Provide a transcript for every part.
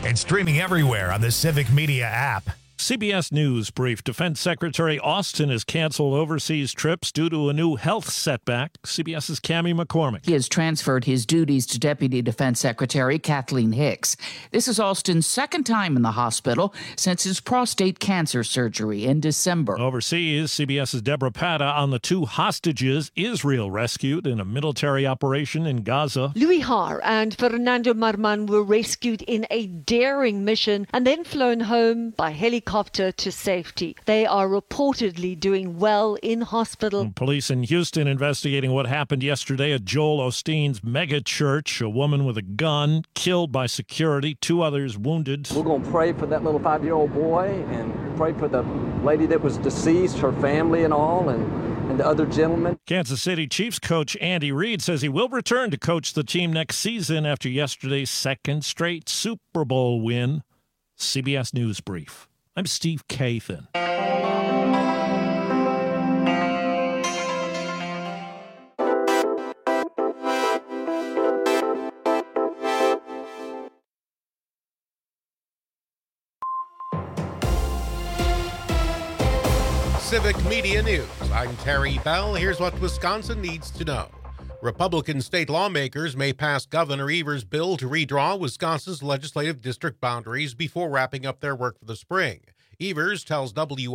and streaming everywhere on the Civic Media app. CBS News brief. Defense Secretary Austin has canceled overseas trips due to a new health setback. CBS's Cammie McCormick. He has transferred his duties to Deputy Defense Secretary Kathleen Hicks. This is Austin's second time in the hospital since his prostate cancer surgery in December. Overseas, CBS's Deborah Patta on the two hostages Israel rescued in a military operation in Gaza. Louis Haar and Fernando Marman were rescued in a daring mission and then flown home by helicopter to safety. They are reportedly doing well in hospital. Police in Houston investigating what happened yesterday at Joel Osteen's mega church. A woman with a gun killed by security, two others wounded. We're going to pray for that little 5-year-old boy and pray for the lady that was deceased, her family and all, and the other gentleman. Kansas City Chiefs coach Andy Reid says he will return to coach the team next season after yesterday's second straight Super Bowl win. CBS News Brief. I'm Steve Kathan. Civic Media News. I'm Terry Bell. Here's what Wisconsin needs to know. Republican state lawmakers may pass Governor Evers' bill to redraw Wisconsin's legislative district boundaries before wrapping up their work for the spring. Evers tells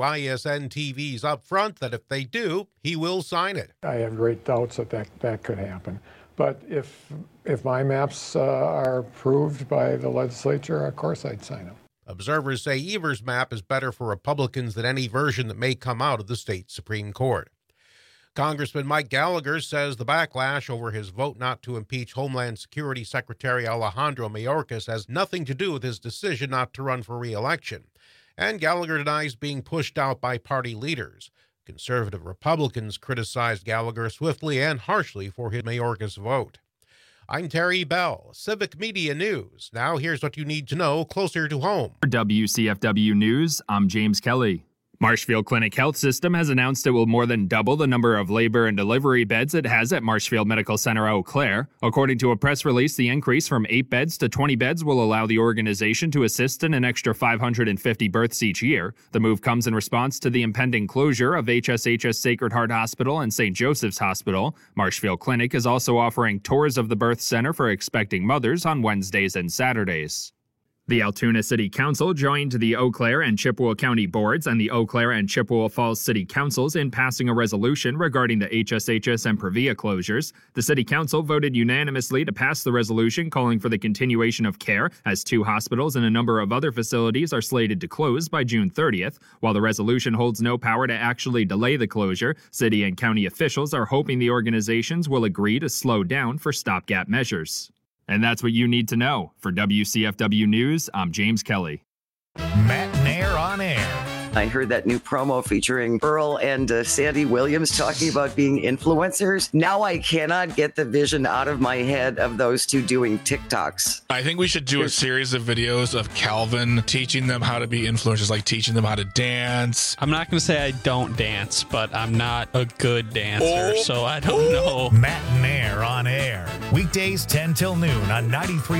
WISN-TV's Upfront that if they do, he will sign it. I have great doubts that could happen. But if my maps are approved by the legislature, of course I'd sign them. Observers say Evers' map is better for Republicans than any version that may come out of the state Supreme Court. Congressman Mike Gallagher says the backlash over his vote not to impeach Homeland Security Secretary Alejandro Mayorkas has nothing to do with his decision not to run for re-election. And Gallagher denies being pushed out by party leaders. Conservative Republicans criticized Gallagher swiftly and harshly for his Mayorkas vote. I'm Terry Bell, Civic Media News. Now here's what you need to know closer to home. For WCFW News, I'm James Kelly. Marshfield Clinic Health System has announced it will more than double the number of labor and delivery beds it has at Marshfield Medical Center, Eau Claire. According to a press release, the increase from 8 beds to 20 beds will allow the organization to assist in an extra 550 births each year. The move comes in response to the impending closure of HSHS Sacred Heart Hospital and St. Joseph's Hospital. Marshfield Clinic is also offering tours of the birth center for expecting mothers on Wednesdays and Saturdays. The Altoona City Council joined the Eau Claire and Chippewa County Boards and the Eau Claire and Chippewa Falls City Councils in passing a resolution regarding the HSHS and Previa closures. The City Council voted unanimously to pass the resolution calling for the continuation of care as 2 hospitals and a number of other facilities are slated to close by June 30th. While the resolution holds no power to actually delay the closure, city and county officials are hoping the organizations will agree to slow down for stopgap measures. And that's what you need to know. For WCFW News, I'm James Kelly. Matt Nair on air. I heard that new promo featuring Earl and Sandy Williams talking about being influencers. Now I cannot get the vision out of my head of those two doing TikToks. I think we should do a series of videos of Calvin teaching them how to be influencers, like teaching them how to dance. I'm not going to say I don't dance, but I'm not a good dancer, so I don't know. Matt Nair on air. Weekdays 10 till noon on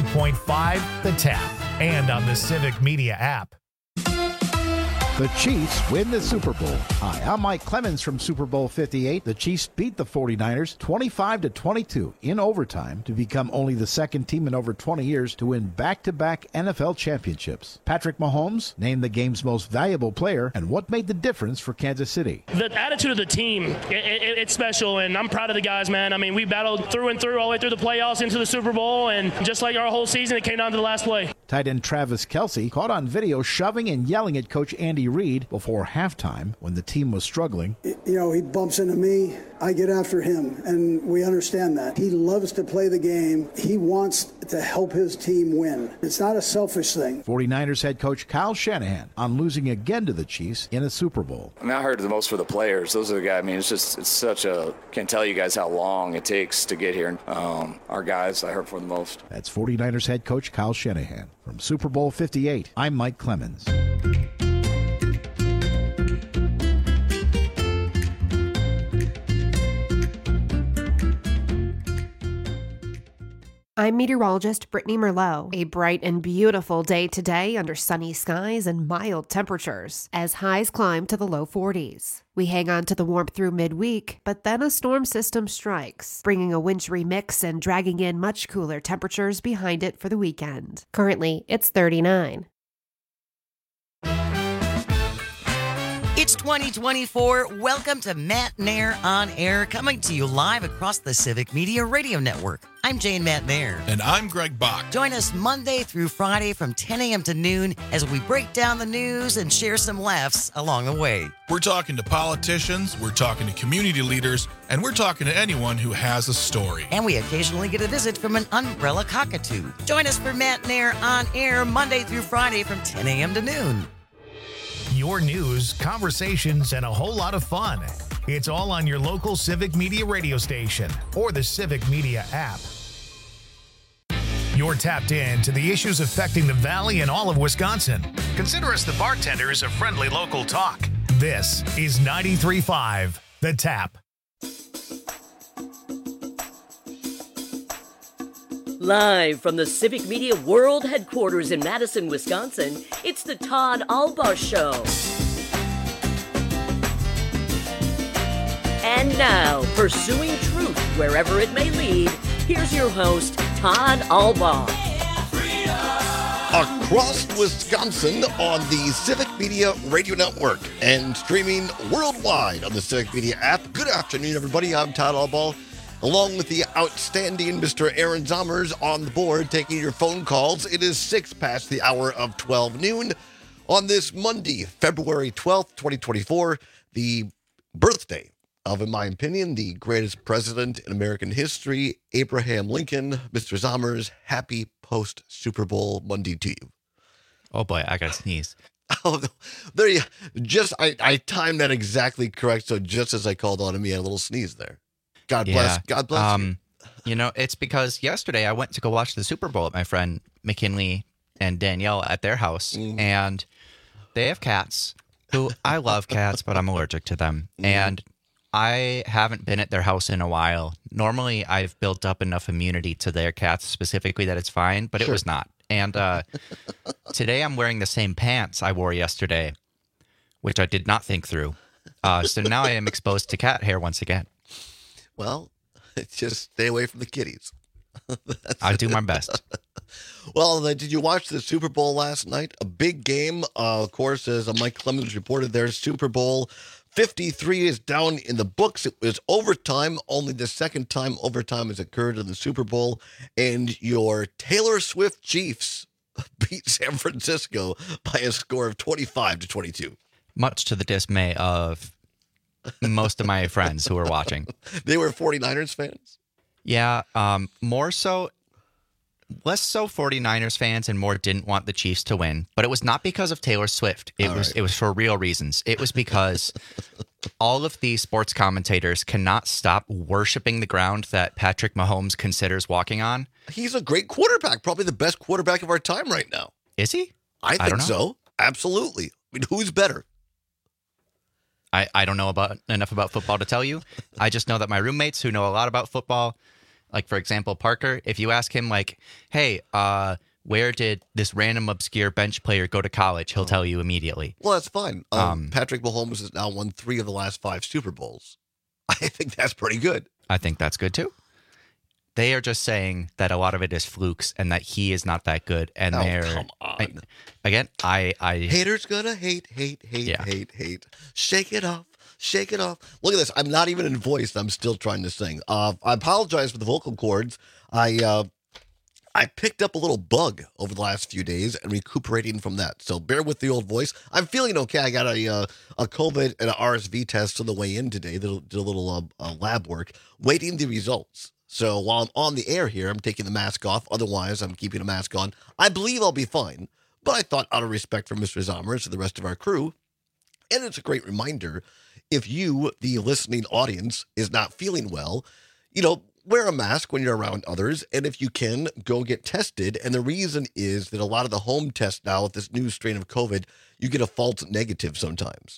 93.5 The Tap and on the Civic Media app. The Chiefs win the Super Bowl. Hi, I'm Mike Clemens from Super Bowl 58. The Chiefs beat the 49ers 25-22 in overtime to become only the second team in over 20 years to win back-to-back NFL championships. Patrick Mahomes named the game's most valuable player, and what made the difference for Kansas City? The attitude of the team, it's special, and I'm proud of the guys, man. I mean, we battled through and through all the way through the playoffs into the Super Bowl, and just like our whole season, it came down to the last play. Tight end Travis Kelce caught on video shoving and yelling at Coach Andy Reid before halftime when the team was struggling. You know, he bumps into me, I get after him, and we understand that. He loves to play the game. He wants to help his team win. It's not a selfish thing. 49ers head coach Kyle Shanahan on losing again to the Chiefs in a Super Bowl. I mean, I heard the most for the players. Those are the guys. I mean, it's such a, can't tell you guys how long it takes to get here. Our guys, I heard for the most. That's 49ers head coach Kyle Shanahan. From Super Bowl 58, I'm Mike Clemens. I'm meteorologist Brittany Merlot. A bright and beautiful day today under sunny skies and mild temperatures as highs climb to the low 40s. We hang on to the warmth through midweek, but then a storm system strikes, bringing a wintry mix and dragging in much cooler temperatures behind it for the weekend. Currently, it's 39. It's 2024. Welcome to Matt Nair On Air, coming to you live across the Civic Media Radio Network. I'm Jane Matt Nair. And I'm Greg Bach. Join us Monday through Friday from 10 a.m. to noon as we break down the news and share some laughs along the way. We're talking to politicians, we're talking to community leaders, and we're talking to anyone who has a story. And we occasionally get a visit from an umbrella cockatoo. Join us for Matt Nair On Air Monday through Friday from 10 a.m. to noon. Your news, conversations, and a whole lot of fun. It's all on your local Civic Media radio station or the Civic Media app. You're tapped in to the issues affecting the Valley and all of Wisconsin. Consider us the bartenders of friendly local talk. This is 93.5 The Tap. Live from the Civic Media World Headquarters in Madison, Wisconsin, it's the Todd Albaugh Show. And now, pursuing truth wherever it may lead, here's your host, Todd Albaugh. Across Wisconsin on the Civic Media Radio Network and streaming worldwide on the Civic Media app. Good afternoon, everybody. I'm Todd Albaugh, along with the outstanding Mr. Aaron Zommers on the board, taking your phone calls. It is 6 past the hour of 12 noon on this Monday, February 12th, 2024, the birthday of, in my opinion, the greatest president in American history, Abraham Lincoln. Mr. Zommers, happy post-Super Bowl Monday to you. Oh boy, I gotta sneeze. Oh, there you just I timed that exactly correct. So just as I called on him, he had a little sneeze there. God bless you. You know, it's because yesterday I went to go watch the Super Bowl at my friend McKinley and Danielle at their house, and they have cats who I love cats, but I'm allergic to them. And I haven't been at their house in a while. Normally, I've built up enough immunity to their cats specifically that it's fine, but it was not. And today I'm wearing the same pants I wore yesterday, which I did not think through. So now I am exposed to cat hair once again. Well, just stay away from the kitties. I'll do my best. Well, did you watch the Super Bowl last night? A big game, of course, as Mike Clemens reported there. Super Bowl 53 is down in the books. It was overtime, only the second time overtime has occurred in the Super Bowl. And your Taylor Swift Chiefs beat San Francisco by a score of 25-22. Much to the dismay of most of my friends who were watching. They were 49ers fans? Yeah, less so 49ers fans and more didn't want the Chiefs to win. But it was not because of Taylor Swift. It was for real reasons. It was because all of the sports commentators cannot stop worshiping the ground that Patrick Mahomes considers walking on. He's a great quarterback, probably the best quarterback of our time right now. Is he? I think so. Absolutely. I mean, who's better? I don't know enough about football to tell you. I just know that my roommates who know a lot about football, like, for example, Parker, if you ask him, like, hey, where did this random obscure bench player go to college, he'll tell you immediately. Well, that's fine. Patrick Mahomes has now won 3 of the last 5 Super Bowls. I think that's pretty good. I think that's good, too. They are just saying that a lot of it is flukes and that he is not that good. And come on. I haters gonna hate. Shake it off. Shake it off. Look at this. I'm not even in voice. I'm still trying to sing. I apologize for the vocal cords. I picked up a little bug over the last few days and recuperating from that. So bear with the old voice. I'm feeling okay. I got a COVID and an RSV test on the way in today. Did a little lab work, waiting the results. So while I'm on the air here, I'm taking the mask off. Otherwise, I'm keeping a mask on. I believe I'll be fine. But I thought, out of respect for Mr. Zommers and the rest of our crew, and it's a great reminder, if you, the listening audience, is not feeling well, wear a mask when you're around others. And if you can, go get tested. And the reason is that a lot of the home tests now with this new strain of COVID, you get a false negative sometimes.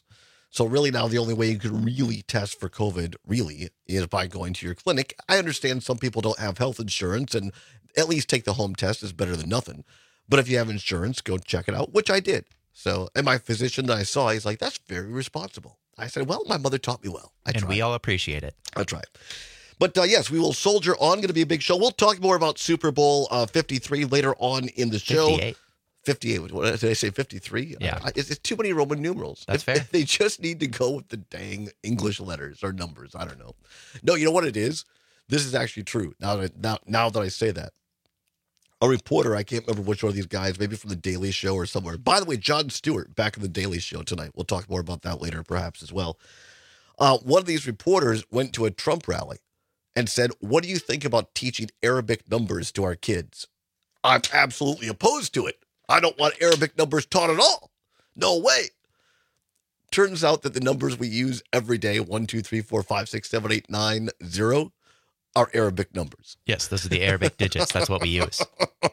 So really now the only way you can really test for COVID really is by going to your clinic. I understand some people don't have health insurance, and at least take the home test is better than nothing. But if you have insurance, go check it out, which I did. So, and my physician that I saw, he's like, that's very responsible. I said, well, my mother taught me well. And we all appreciate it. That's right. But yes, we will soldier on. Going to be a big show. We'll talk more about Super Bowl 53 later on in the show. 58. What did I say? 53? Yeah. It's too many Roman numerals. That's fair. They just need to go with the dang English letters or numbers. I don't know. No, you know what it is? This is actually true. Now that I say that. A reporter, I can't remember which one of these guys, maybe from The Daily Show or somewhere. By the way, Jon Stewart back in The Daily Show tonight. We'll talk more about that later, perhaps, as well. One of these reporters went to a Trump rally and said, what do you think about teaching Arabic numbers to our kids? I'm absolutely opposed to it. I don't want Arabic numbers taught at all. No way. Turns out that the numbers we use every day, 1, 2, 3, 4, 5, 6, 7, 8, 9, 0, are Arabic numbers. Yes, those are the Arabic digits. That's what we use.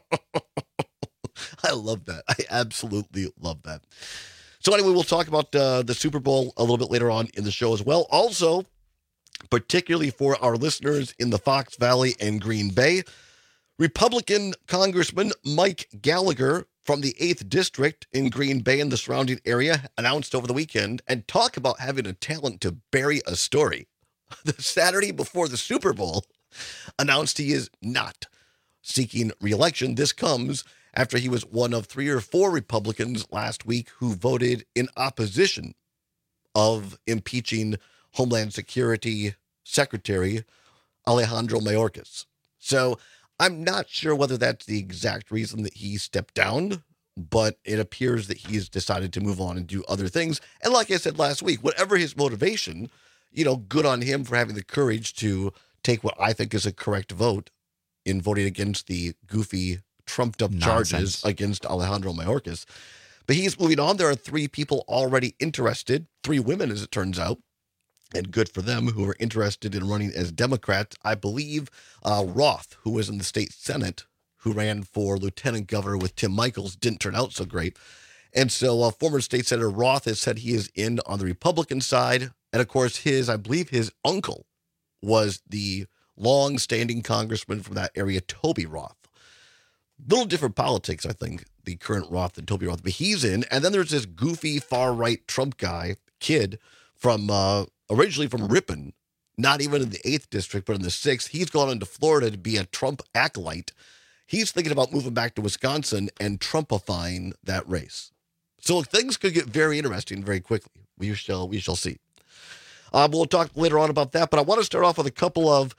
I love that. I absolutely love that. So anyway, we'll talk about the Super Bowl a little bit later on in the show as well. Also, particularly for our listeners in the Fox Valley and Green Bay, Republican Congressman Mike Gallagher from the 8th District in Green Bay and the surrounding area announced over the weekend, and talk about having a talent to bury a story. The Saturday before the Super Bowl, announced he is not seeking re-election. This comes after he was one of 3 or 4 Republicans last week who voted in opposition of impeaching Homeland Security Secretary Alejandro Mayorkas. So I'm not sure whether that's the exact reason that he stepped down, but it appears that he's decided to move on and do other things. And like I said last week, whatever his motivation, good on him for having the courage to take what I think is a correct vote in voting against the goofy, trumped-up charges against Alejandro Mayorkas. But he's moving on. There are 3 people already interested, 3 women, as it turns out, and good for them, who are interested in running as Democrats. I believe Roth, who was in the state Senate, who ran for lieutenant governor with Tim Michels, didn't turn out so great. And so former state senator Roth has said he is in on the Republican side. And of course, I believe his uncle was the long-standing congressman from that area, Toby Roth. Little different politics, I think, the current Roth than Toby Roth, but he's in. And then there's this goofy far-right Trump kid from originally from Ripon, not even in the 8th District, but in the 6th. He's gone into Florida to be a Trump acolyte. He's thinking about moving back to Wisconsin and Trumpifying that race. So things could get very interesting very quickly. We shall see. We'll talk later on about that, but I want to start off with a couple of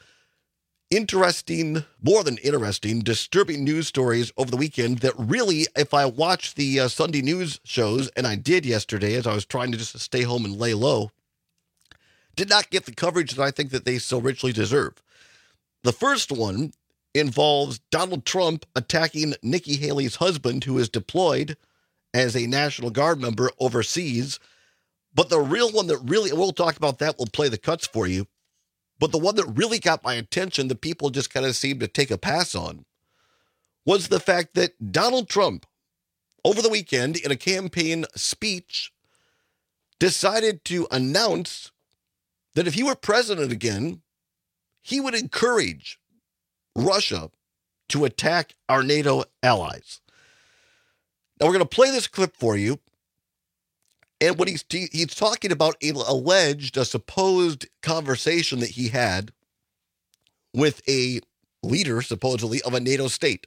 more than interesting, disturbing news stories over the weekend that really, if I watch the Sunday news shows, and I did yesterday as I was trying to just stay home and lay low, did not get the coverage that I think that they so richly deserve. The first one involves Donald Trump attacking Nikki Haley's husband, who is deployed as a National Guard member overseas. But the real one that really, we'll talk about that, we'll play the cuts for you. But the one that really got my attention, that people just kind of seemed to take a pass on, was the fact that Donald Trump, over the weekend, in a campaign speech, decided to announce that if he were president again, he would encourage Russia to attack our NATO allies. Now, we're going to play this clip for you. And what he's talking about a supposed conversation that he had with a leader, supposedly, of a NATO state.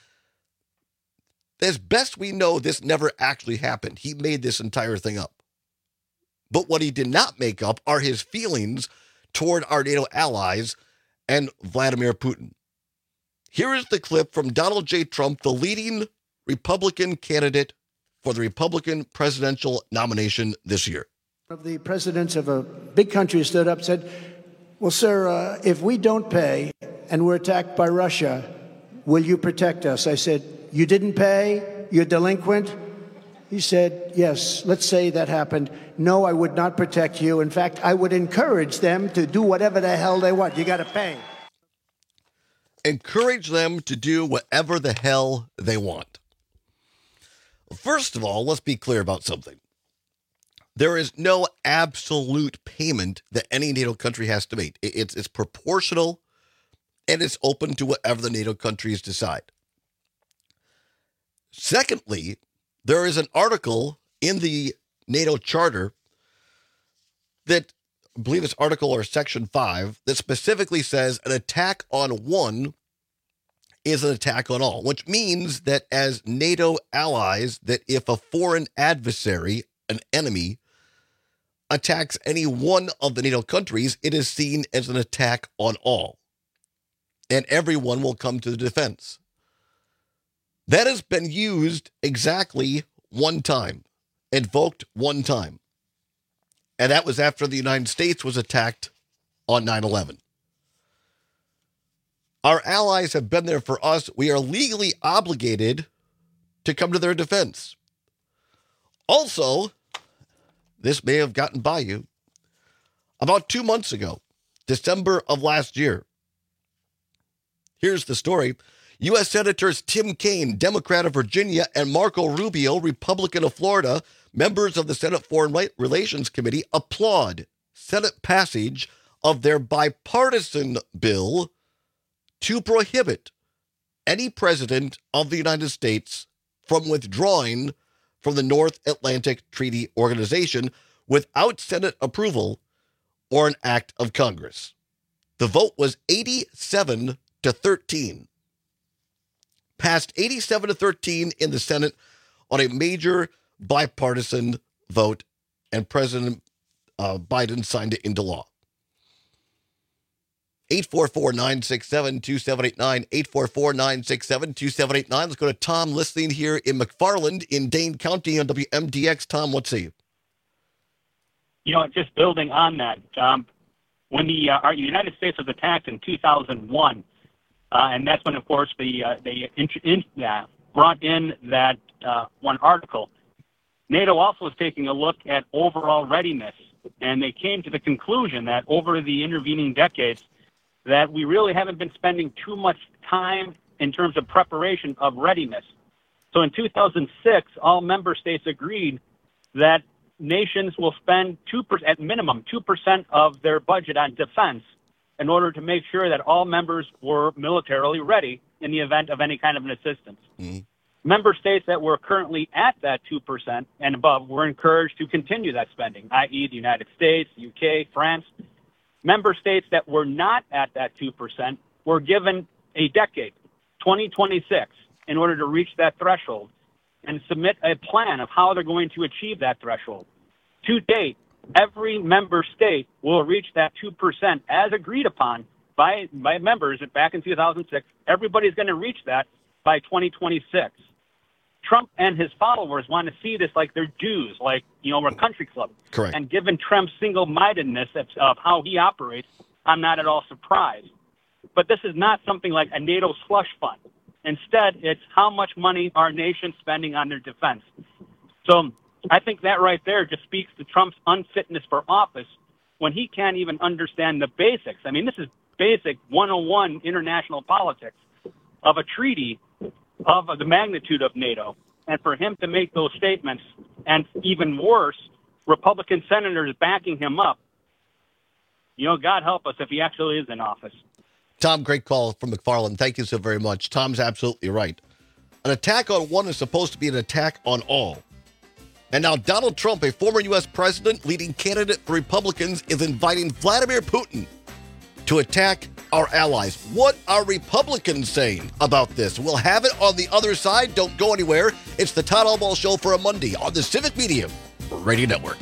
As best we know, this never actually happened. He made this entire thing up. But what he did not make up are his feelings toward our NATO allies and Vladimir Putin. Here is the clip from Donald J. Trump, the leading Republican candidate for the Republican presidential nomination this year. One of the presidents of a big country stood up and said, well, sir, if we don't pay and we're attacked by Russia, will you protect us? I said, you didn't pay? You're delinquent? He said, yes, let's say that happened. No, I would not protect you. In fact, I would encourage them to do whatever the hell they want. You got to pay. Encourage them to do whatever the hell they want. First of all, let's be clear about something. There is no absolute payment that any NATO country has to make. It's proportional, and it's open to whatever the NATO countries decide. Secondly, there is an article in the NATO Charter that, I believe it's Article or Section 5, that specifically says an attack on one is an attack on all, which means that as NATO allies, that if a foreign adversary, an enemy, attacks any one of the NATO countries, it is seen as an attack on all. And everyone will come to the defense. That has been used exactly one time, invoked one time. And that was after the United States was attacked on 9/11. Our allies have been there for us. We are legally obligated to come to their defense. Also, this may have gotten by you. About 2 months ago, December of last year, here's the story. U.S. Senators Tim Kaine, Democrat of Virginia, and Marco Rubio, Republican of Florida, members of the Senate Foreign Relations Committee, applaud Senate passage of their bipartisan bill to prohibit any president of the United States from withdrawing from the North Atlantic Treaty Organization without Senate approval or an act of Congress. The vote was 87-13. Passed 87-13 in the Senate on a major bipartisan vote, and President Biden signed it into law. 844-967-2789, 844-967-2789. Let's go to Tom listening here in McFarland in Dane County on WMDX. Tom, what's say? You know, just building on that, when the United States was attacked in 2001, and that's when, of course, they brought in that one article. NATO also was taking a look at overall readiness, and they came to the conclusion that over the intervening decades, that we really haven't been spending too much time in terms of preparation of readiness. So in 2006, all member states agreed that nations will spend 2%, at minimum 2% of their budget on defense in order to make sure that all members were militarily ready in the event of any kind of an assistance. Mm-hmm. Member states that were currently at that 2% and above were encouraged to continue that spending, i.e. the United States, UK, France. Member states that were not at that 2% were given a decade, 2026, in order to reach that threshold and submit a plan of how they're going to achieve that threshold. To date, every member state will reach that 2% as agreed upon by members back in 2006. Everybody's going to reach that by 2026. Trump and his followers want to see this like they're Jews, like, we're a country club. Correct. And given Trump's single-mindedness of how he operates, I'm not at all surprised. But this is not something like a NATO slush fund. Instead, it's how much money our nation's spending on their defense. So I think that right there just speaks to Trump's unfitness for office when he can't even understand the basics. I mean, this is basic 101 international politics of a treaty of the magnitude of NATO. And for him to make those statements, and even worse, Republican senators backing him up, God help us if he actually is in office. Tom, great call from McFarland. Thank you so very much. Tom's absolutely right. An attack on one is supposed to be an attack on all. And now Donald Trump, a former U.S. president, leading candidate for Republicans, is inviting Vladimir Putin to attack our allies. What are Republicans saying about this? We'll have it on the other side. Don't go anywhere. It's the Todd Albaugh Show for a Monday on the Civic Media Radio Network.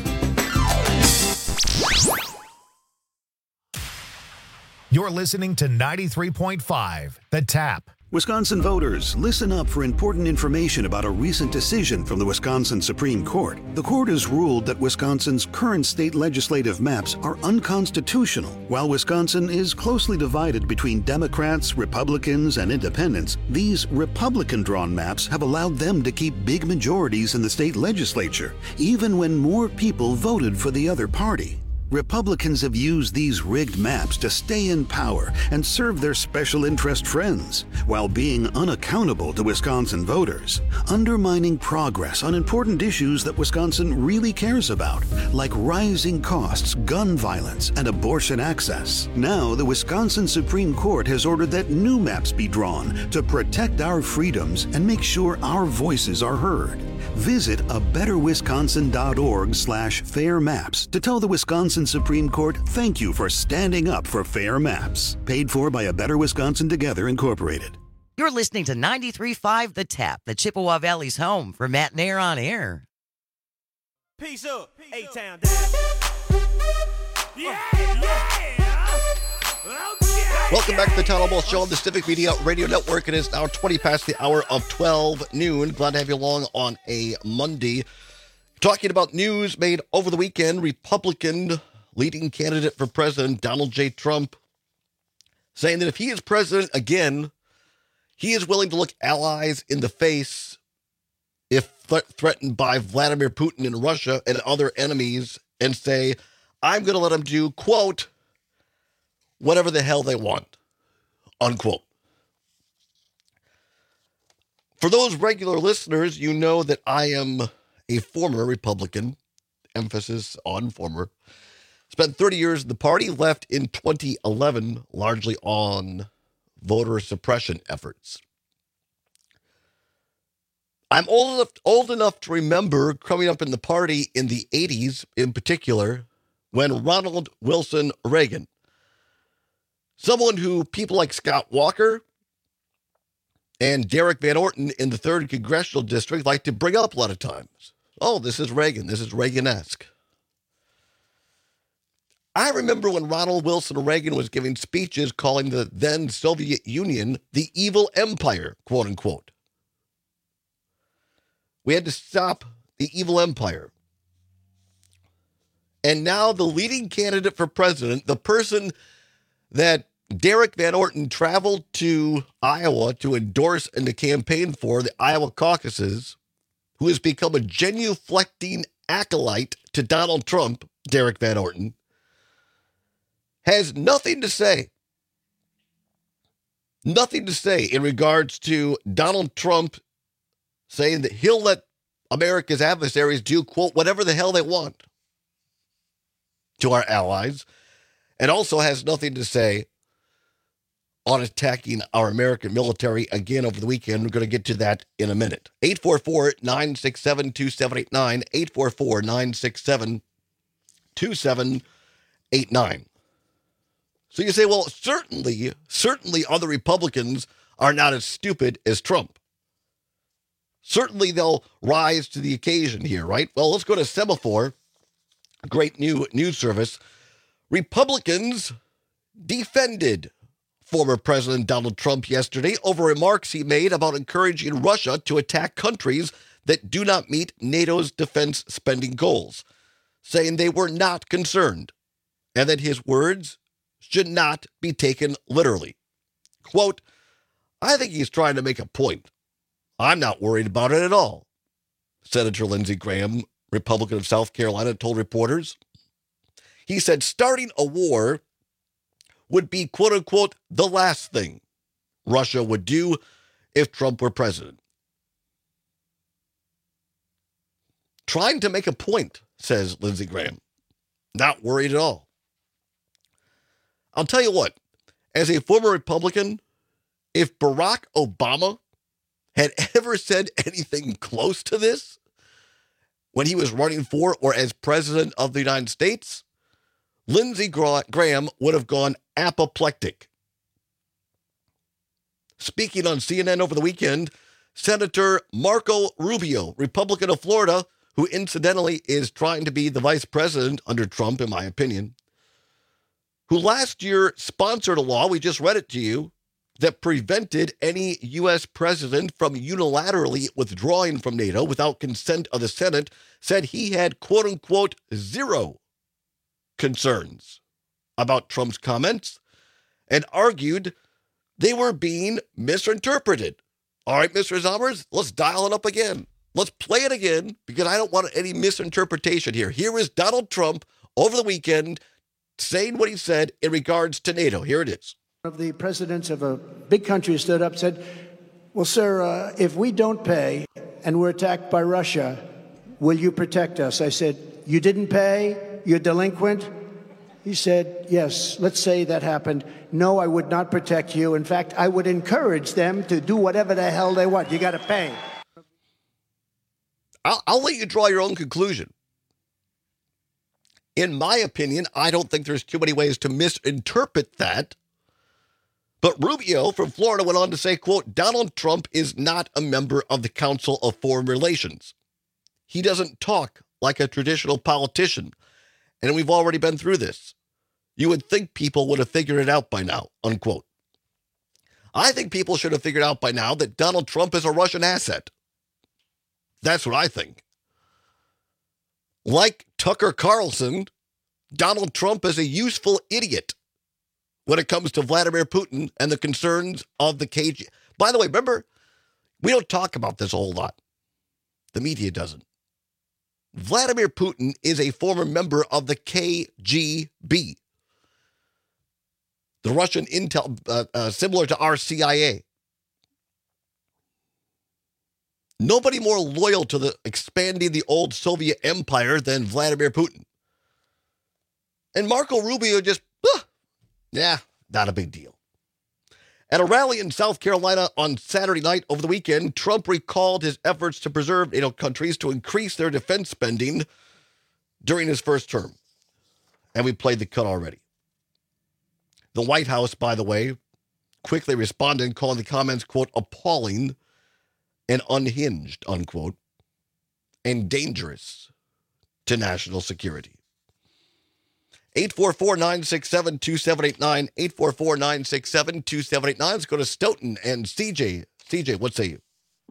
You're listening to 93.5, The Tap. Wisconsin voters, listen up for important information about a recent decision from the Wisconsin Supreme Court. The court has ruled that Wisconsin's current state legislative maps are unconstitutional. While Wisconsin is closely divided between Democrats, Republicans, and independents, these Republican-drawn maps have allowed them to keep big majorities in the state legislature, even when more people voted for the other party. Republicans have used these rigged maps to stay in power and serve their special interest friends, while being unaccountable to Wisconsin voters, undermining progress on important issues that Wisconsin really cares about, like rising costs, gun violence, and abortion access. Now, the Wisconsin Supreme Court has ordered that new maps be drawn to protect our freedoms and make sure our voices are heard. Visit abetterwisconsin.org/fair maps to tell the Wisconsin Supreme Court thank you for standing up for fair maps. Paid for by A Better Wisconsin Together, Incorporated. You're listening to 93.5 The Tap, the Chippewa Valley's home for Matt Nair on Air. Peace up, A-Town down. Yeah, yeah. Welcome back to the Town Hall Ball Show on the Civic Media Radio Network. It is now 20 past the hour of 12 noon. Glad to have you along on a Monday. Talking about news made over the weekend, Republican leading candidate for president Donald J. Trump saying that if he is president again, he is willing to look allies in the face if threatened by Vladimir Putin in Russia and other enemies and say, I'm going to let them do, quote, whatever the hell they want, unquote. For those regular listeners, you know that I am a former Republican, emphasis on former. Spent 30 years in the party, left in 2011, largely on voter suppression efforts. I'm old enough to remember coming up in the party in the 80s, in particular, when Ronald Wilson Reagan, someone who people like Scott Walker and Derek Van Orton in the 3rd Congressional District like to bring up a lot of times. Oh, this is Reagan. This is Reagan-esque. I remember when Ronald Wilson Reagan was giving speeches calling the then Soviet Union the evil empire, quote unquote. We had to stop the evil empire. And now the leading candidate for president, the person that Derek Van Orton traveled to Iowa to endorse and to campaign for the Iowa caucuses, who has become a genuflecting acolyte to Donald Trump, Derek Van Orton, has nothing to say. Nothing to say in regards to Donald Trump saying that he'll let America's adversaries do, quote, whatever the hell they want to our allies, and also has nothing to say on attacking our American military again over the weekend. We're going to get to that in a minute. 844-967-2789, 844-967-2789. So you say, well, certainly other Republicans are not as stupid as Trump. Certainly they'll rise to the occasion here, right? Well, let's go to Semaphore, a great new news service. Republicans defended former President Donald Trump yesterday over remarks he made about encouraging Russia to attack countries that do not meet NATO's defense spending goals, saying they were not concerned and that his words should not be taken literally. Quote, I think he's trying to make a point. I'm not worried about it at all, Senator Lindsey Graham, Republican of South Carolina, told reporters. He said starting a war would be, quote unquote, the last thing Russia would do if Trump were president. Trying to make a point, says Lindsey Graham. Not worried at all. I'll tell you what, as a former Republican, if Barack Obama had ever said anything close to this when he was running for or as president of the United States, Lindsey Graham would have gone apoplectic. Speaking on CNN over the weekend, Senator Marco Rubio, Republican of Florida, who incidentally is trying to be the vice president under Trump, in my opinion, who last year sponsored a law, we just read it to you, that prevented any U.S. president from unilaterally withdrawing from NATO without consent of the Senate, said he had, quote unquote, zero concerns about Trump's comments and argued they were being misinterpreted. All right, Mr. Zommers, let's dial it up again. Let's play it again because I don't want any misinterpretation here. Here is Donald Trump over the weekend saying what he said in regards to NATO. Here it is. One of the presidents of a big country stood up and said, well, sir, if we don't pay and we're attacked by Russia, will you protect us? I said, you didn't pay? You're delinquent? He said, yes, let's say that happened. No, I would not protect you. In fact, I would encourage them to do whatever the hell they want. You got to pay. I'll let you draw your own conclusion. In my opinion, I don't think there's too many ways to misinterpret that. But Rubio from Florida went on to say, quote, Donald Trump is not a member of the Council of Foreign Relations. He doesn't talk like a traditional politician. And we've already been through this. You would think people would have figured it out by now, unquote. I think people should have figured out by now that Donald Trump is a Russian asset. That's what I think. Like Tucker Carlson, Donald Trump is a useful idiot when it comes to Vladimir Putin and the concerns of the KGB. By the way, remember, we don't talk about this a whole lot. The media doesn't. Vladimir Putin is a former member of the KGB, the Russian intel, similar to our CIA. Nobody more loyal to the expanding the old Soviet empire than Vladimir Putin. And Marco Rubio just, not a big deal. At a rally in South Carolina on Saturday night over the weekend, Trump recalled his efforts to preserve NATO countries to increase their defense spending during his first term. And we played the cut already. The White House, by the way, quickly responded, calling the comments, quote, appalling and unhinged, unquote, and dangerous to national security. 844-967-2789, 844-967-2789. Let's go to Stoughton and CJ. CJ, what say you?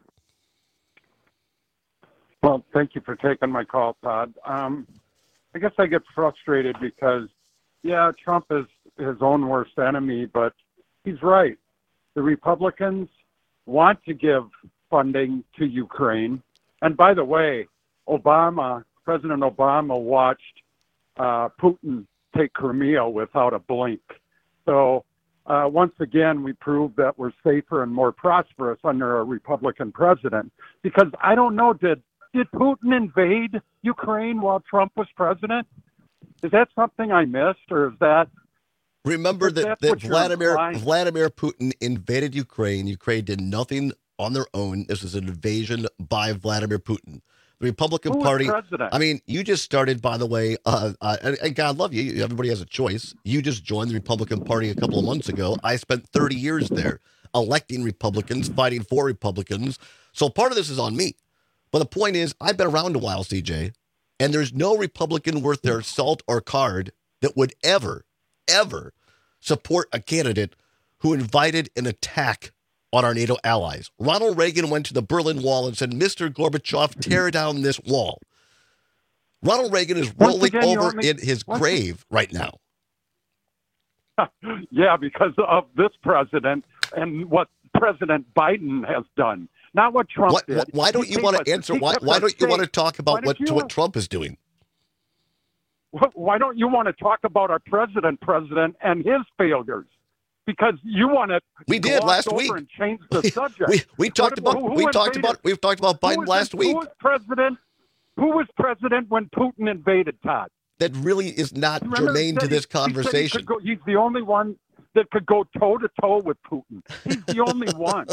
Well, thank you for taking my call, Todd. I guess I get frustrated because, Trump is his own worst enemy, but he's right. The Republicans want to give funding to Ukraine. And by the way, President Obama watched Putin take Crimea without a blink. So once again, we proved that we're safer and more prosperous under a Republican president. Because I don't know, did Putin invade Ukraine while Trump was president? Is that something I missed, or is that? Remember that Vladimir Putin invaded Ukraine. Ukraine did nothing on their own. This is an invasion by Vladimir Putin. The Republican Party. I mean, you just started, by the way, and God love you. Everybody has a choice. You just joined the Republican Party a couple of months ago. I spent 30 years there electing Republicans, fighting for Republicans. So part of this is on me. But the point is, I've been around a while, CJ, and there's no Republican worth their salt or card that would ever support a candidate who invited an attack on our NATO allies. Ronald Reagan went to the Berlin Wall and said, Mr. Gorbachev, tear down this wall. Ronald Reagan is rolling over in his grave right now. Yeah, because of this president and what President Biden has done. Not what Trump did. Why don't you want to answer? Why don't you want to talk about what Trump is doing? Why don't you want to talk about our president and his failures? Because you want to. We did last week. And change the subject. We've talked about Biden last week. Who was president when Putin invaded, Todd? That really is not germane to this conversation. He's the only one that could go toe to toe with Putin. He's the only one.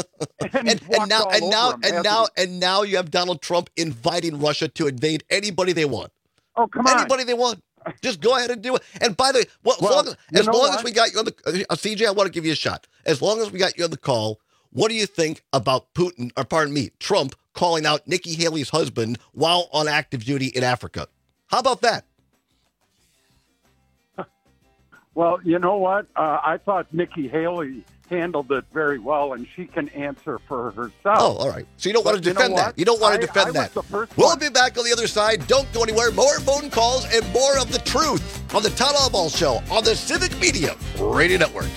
And now you have Donald Trump inviting Russia to invade anybody they want. Oh, come on. Anybody they want. Just go ahead and do it. And by the way, as long as we got you on the CJ, I want to give you a shot. As long as we got you on the call, what do you think about Trump calling out Nikki Haley's husband while on active duty in Africa? How about that? Well, you know what? I thought Nikki Haley handled it very well, and she can answer for herself. Oh, all right. So you don't want to defend that. You don't want to defend that. We'll be back on the other side. Don't go anywhere. More phone calls and more of the truth on the Todd Albaugh Show on the Civic Media Radio Network.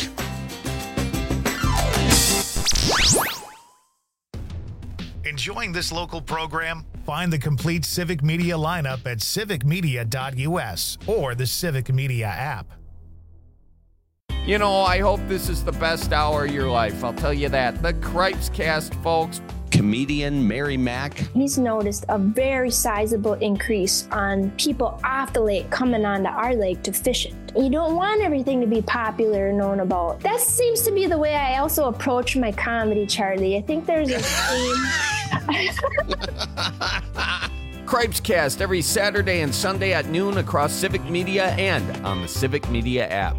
Enjoying this local program? Find the complete Civic Media lineup at civicmedia.us or the Civic Media app. You know, I hope this is the best hour of your life. I'll tell you that. The Cripes Cast, folks. Comedian Mary Mack. He's noticed a very sizable increase on people off the lake coming onto our lake to fish it. You don't want everything to be popular and known about. That seems to be the way I also approach my comedy, Charlie. I think there's a theme. Cripes Cast every Saturday and Sunday at noon across Civic Media and on the Civic Media app.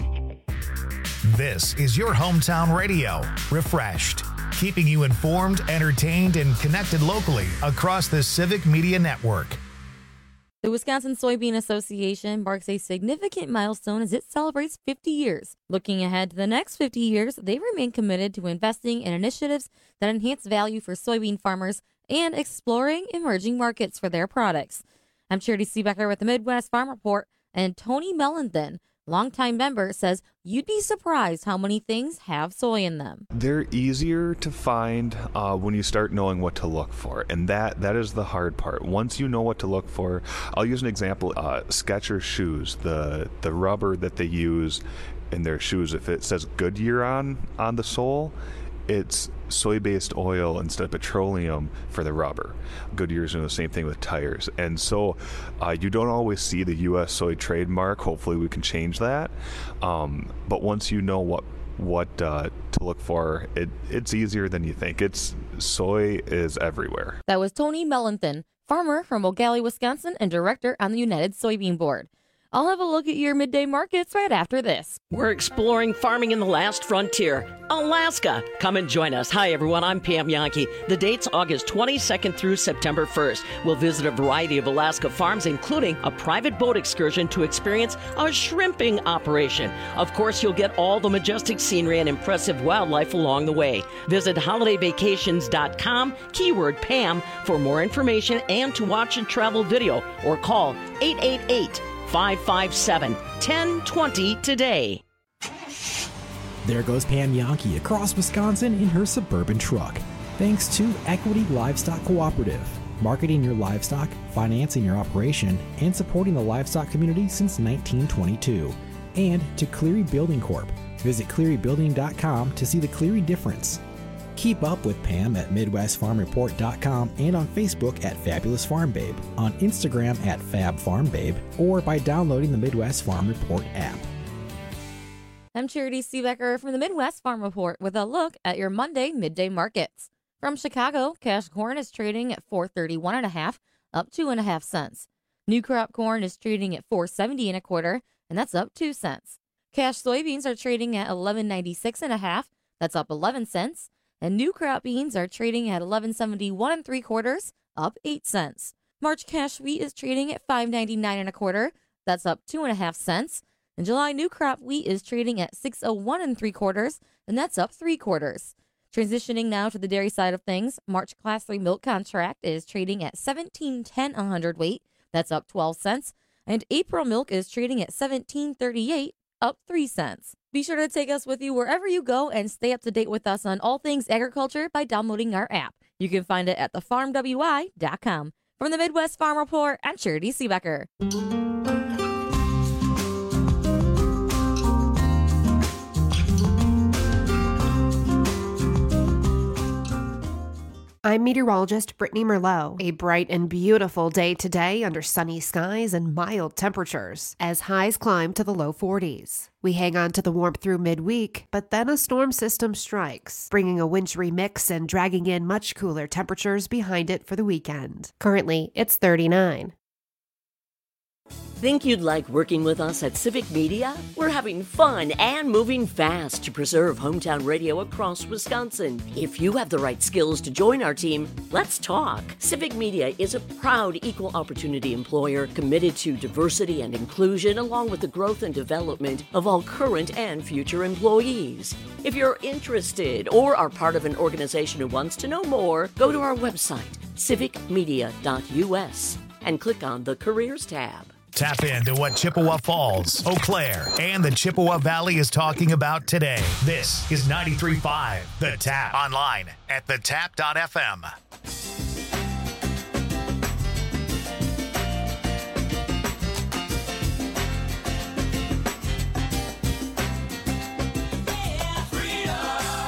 This is your hometown radio, refreshed, keeping you informed, entertained, and connected locally across the Civic Media Network. The Wisconsin Soybean Association marks a significant milestone as it celebrates 50 years. Looking ahead to the next 50 years, they remain committed to investing in initiatives that enhance value for soybean farmers and exploring emerging markets for their products. I'm Charity Seebecker with the Midwest Farm Report, and Tony Mellenthin, longtime member, says you'd be surprised how many things have soy in them. They're easier to find when you start knowing what to look for, and that is the hard part. Once you know what to look for, I'll use an example. Skechers shoes, the rubber that they use in their shoes, if it says Goodyear on the sole, it's soy-based oil instead of petroleum for the rubber. Goodyear's doing the same thing with tires. And so you don't always see the U.S. soy trademark. Hopefully we can change that. But once you know what to look for, it's easier than you think. Soy is everywhere. That was Tony Mellenthin, farmer from O'Galley, Wisconsin, and director on the United Soybean Board. I'll have a look at your midday markets right after this. We're exploring farming in the last frontier, Alaska. Come and join us. Hi, everyone. I'm Pam Yankee. The date's August 22nd through September 1st. We'll visit a variety of Alaska farms, including a private boat excursion to experience a shrimping operation. Of course, you'll get all the majestic scenery and impressive wildlife along the way. Visit holidayvacations.com, keyword Pam, for more information and to watch a travel video, or call 888-557-1020 today. There goes Pam Yankee across Wisconsin in her Suburban truck. Thanks to Equity Livestock Cooperative, marketing your livestock, financing your operation, and supporting the livestock community since 1922. And to Cleary Building Corp. Visit clearybuilding.com to see the Cleary difference. Keep up with Pam at MidwestFarmReport.com and on Facebook at Fabulous Farm Babe, on Instagram at Fab Farm Babe, or by downloading the Midwest Farm Report app. I'm Charity Seebecker from the Midwest Farm Report with a look at your Monday midday markets. From Chicago, cash corn is trading at $4.31.5, up 2.5 cents. New crop corn is trading at $4.70 1/4, and that's up 2 cents. Cash soybeans are trading at $11.96.5, that's up 11 cents. And new crop beans are trading at $11.71 3/4, up 8 cents. March cash wheat is trading at $5.99 1/4, that's up 2.5 cents. And July new crop wheat is trading at $6.01 3/4, and that's up 3/4. Transitioning now to the dairy side of things, March Class 3 milk contract is trading at $17.10 a hundredweight, that's up 12 cents. And April milk is trading at $17.38, up 3 cents. Be sure to take us with you wherever you go and stay up to date with us on all things agriculture by downloading our app. You can find it at thefarmwi.com. From the Midwest Farm Report, I'm Charity Seebecker. I'm meteorologist Brittany Merlot. A bright and beautiful day today under sunny skies and mild temperatures as highs climb to the low 40s. We hang on to the warmth through midweek, but then a storm system strikes, bringing a wintry mix and dragging in much cooler temperatures behind it for the weekend. Currently, it's 39. Think you'd like working with us at Civic Media? We're having fun and moving fast to preserve hometown radio across Wisconsin. If you have the right skills to join our team, let's talk. Civic Media is a proud equal opportunity employer committed to diversity and inclusion, along with the growth and development of all current and future employees. If you're interested or are part of an organization who wants to know more, go to our website, civicmedia.us, and click on the Careers tab. Tap into what Chippewa Falls, Eau Claire, and the Chippewa Valley is talking about today. This is 93.5 The Tap. Online at thetap.fm.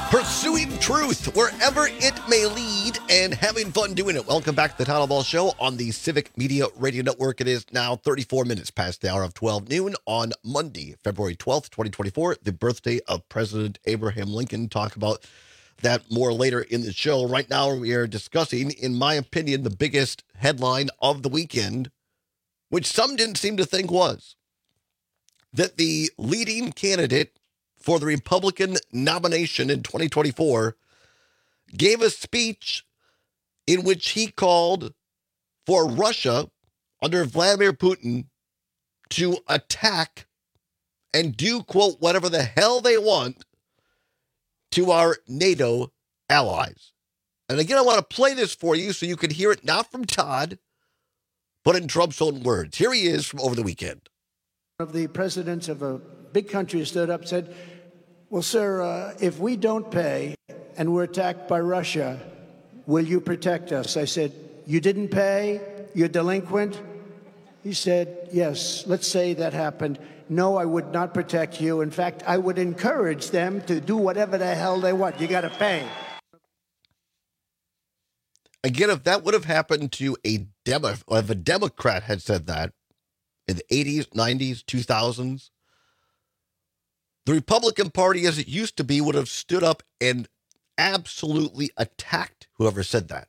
Pursuing truth wherever it may lead and having fun doing it. Welcome back to the Town Hall Show on the Civic Media Radio Network. It is now 34 minutes past the hour of 12 noon on Monday, February 12th, 2024, the birthday of President Abraham Lincoln. Talk about that more later in the show. Right now, we are discussing, in my opinion, the biggest headline of the weekend, which some didn't seem to think was that the leading candidate for the Republican nomination in 2024 gave a speech in which he called for Russia under Vladimir Putin to attack and do, quote, whatever the hell they want to our NATO allies. And again, I want to play this for you so you can hear it not from Todd, but in Trump's own words. Here he is from over the weekend. One of the presidents of a big country stood up and said, well, sir, if we don't pay and we're attacked by Russia, will you protect us? I said, you didn't pay? You're delinquent? He said, yes, let's say that happened. No, I would not protect you. In fact, I would encourage them to do whatever the hell they want. You got to pay. Again, if that would have happened to if a Democrat had said that in the 80s, 90s, 2000s, the Republican Party, as it used to be, would have stood up and absolutely attacked whoever said that.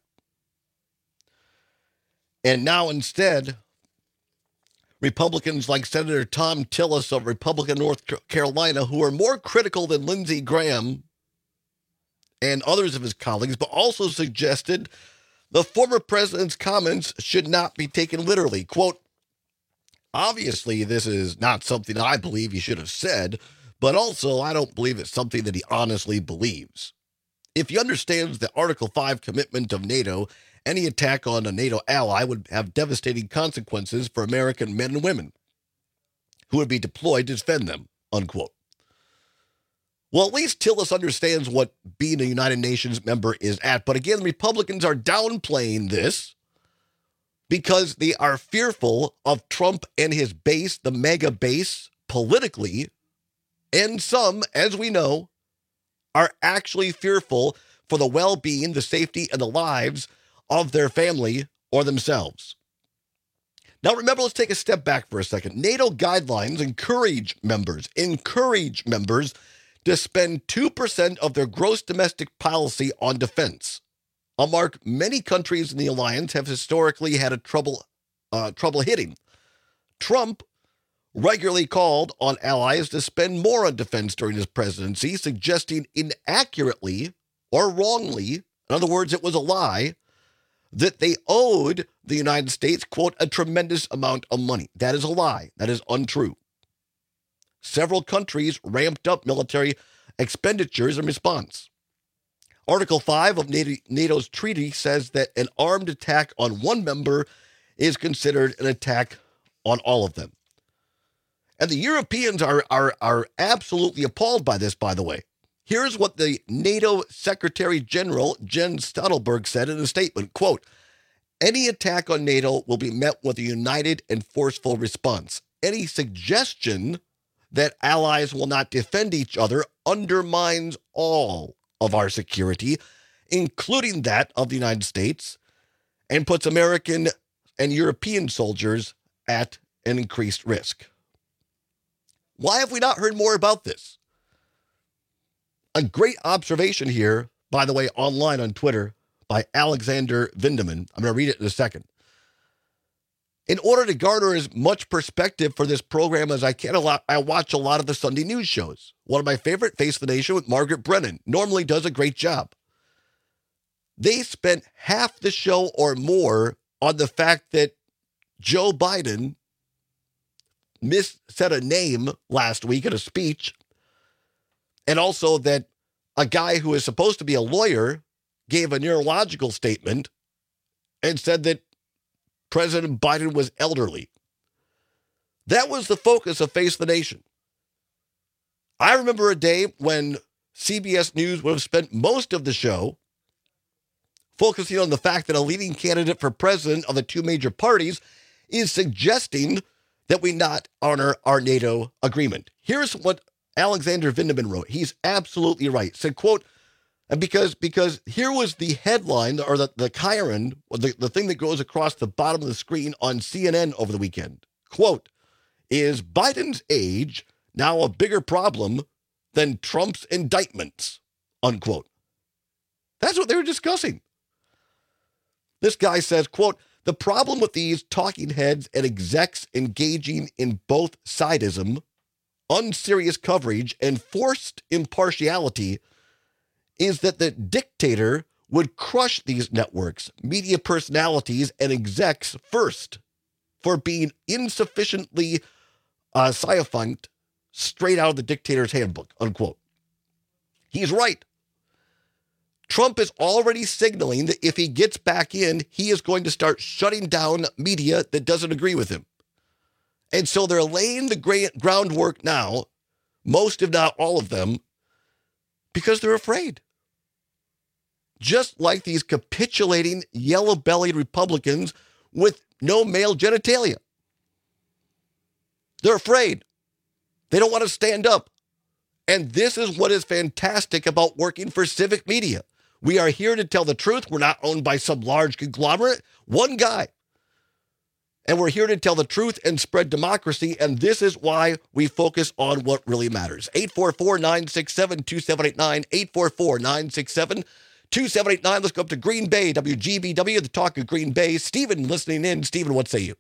And now instead, Republicans like Senator Thom Tillis of Republican North Carolina, who are more critical than Lindsey Graham and others of his colleagues, but also suggested the former president's comments should not be taken literally. Quote, obviously, this is not something I believe he should have said, but also I don't believe it's something that he honestly believes. If he understands the Article 5 commitment of NATO, any attack on a NATO ally would have devastating consequences for American men and women who would be deployed to defend them, unquote. Well, at least Tillis understands what being a United Nations member is at. But again, Republicans are downplaying this because they are fearful of Trump and his base, the MAGA base, politically. And some, as we know, are actually fearful for the well-being, the safety, and the lives of their family or themselves. Now, remember, let's take a step back for a second. NATO guidelines encourage members to spend 2% of their gross domestic policy on defense. A mark many countries in the alliance have historically had trouble hitting. Trump regularly called on allies to spend more on defense during his presidency, suggesting inaccurately or wrongly, in other words, it was a lie, that they owed the United States, quote, a tremendous amount of money. That is a lie. That is untrue. Several countries ramped up military expenditures in response. Article 5 of NATO's treaty says that an armed attack on one member is considered an attack on all of them. And the Europeans are absolutely appalled by this, by the way. Here's what the NATO Secretary General Jens Stoltenberg said in a statement, quote, any attack on NATO will be met with a united and forceful response. Any suggestion that allies will not defend each other undermines all of our security, including that of the United States, and puts American and European soldiers at an increased risk. Why have we not heard more about this? A great observation here, by the way, online on Twitter by Alexander Vindeman. I'm going to read it in a second. In order to garner as much perspective for this program as I can, I watch a lot of the Sunday news shows. One of my favorite, Face the Nation with Margaret Brennan, normally does a great job. They spent half the show or more on the fact that Joe Biden said a name last week in a speech, and also that a guy who is supposed to be a lawyer gave a neurological statement and said that President Biden was elderly. That was the focus of Face the Nation. I remember a day when CBS News would have spent most of the show focusing on the fact that a leading candidate for president of the two major parties is suggesting that we not honor our NATO agreement. Here's what Alexander Vindeman wrote. He's absolutely right. Said, quote, And because here was the headline, or the chyron, or the thing that goes across the bottom of the screen on CNN over the weekend. Quote, is Biden's age now a bigger problem than Trump's indictments? Unquote. That's what they were discussing. This guy says, quote, the problem with these talking heads and execs engaging in both sidism, unserious coverage, and forced impartiality is that the dictator would crush these networks, media personalities, and execs first for being insufficiently syphoned straight out of the dictator's handbook, unquote. He's right. Trump is already signaling that if he gets back in, he is going to start shutting down media that doesn't agree with him. And so they're laying the groundwork now, most if not all of them, because they're afraid. Just like these capitulating, yellow-bellied Republicans with no male genitalia. They're afraid. They don't want to stand up. And this is what is fantastic about working for civic media. We are here to tell the truth. We're not owned by some large conglomerate. One guy. And we're here to tell the truth and spread democracy. And this is why we focus on what really matters. 844-967-2789. 844-967-2789. Let's go up to Green Bay, WGBW, the talk of Green Bay. Stephen listening in. Stephen, what say you?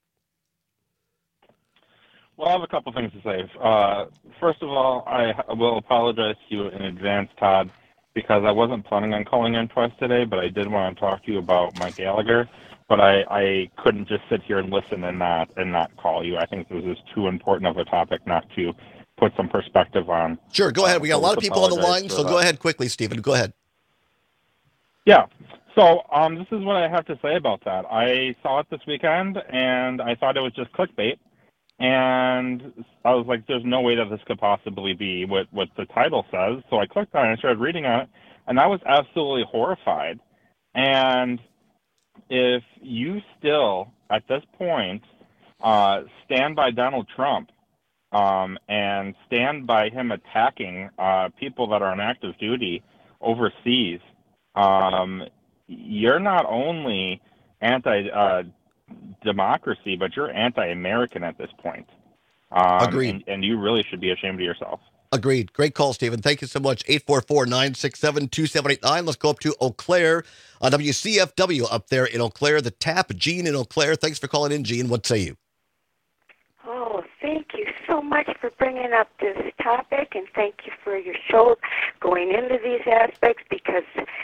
Well, I have a couple things to say. First of all, I will apologize to you in advance, Todd, because I wasn't planning on calling in twice today, but I did want to talk to you about Mike Gallagher. But I couldn't just sit here and listen and not call you. I think this is too important of a topic not to put some perspective on. Sure, go ahead. We got a lot of people on the line, so go ahead quickly, Stephen. Go ahead. Yeah. So this is what I have to say about that. I saw it this weekend, and I thought it was just clickbait. And I was like, there's no way that this could possibly be what the title says. So I clicked on it and started reading on it, and I was absolutely horrified. And if you still, at this point, stand by Donald Trump and stand by him attacking people that are on active duty overseas, you're not only anti-democracy, but you're anti-American at this point. Agreed. And you really should be ashamed of yourself. Agreed. Great call, Stephen. Thank you so much. 844-967-2789. Let's go up to Eau Claire on WCFW up there in Eau Claire. The Tap, Gene in Eau Claire. Thanks for calling in, Gene. What say you? Oh, thank you so much for bringing up this topic, and thank you for your show going into these aspects, because